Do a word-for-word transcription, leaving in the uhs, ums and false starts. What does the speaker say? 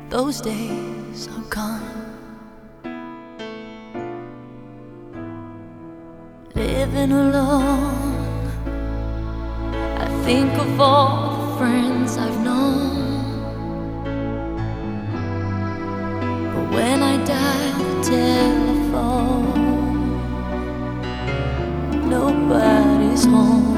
those days are gone. Living alone, I think of all the friends I've known. But when I dial the telephone, nobody's home.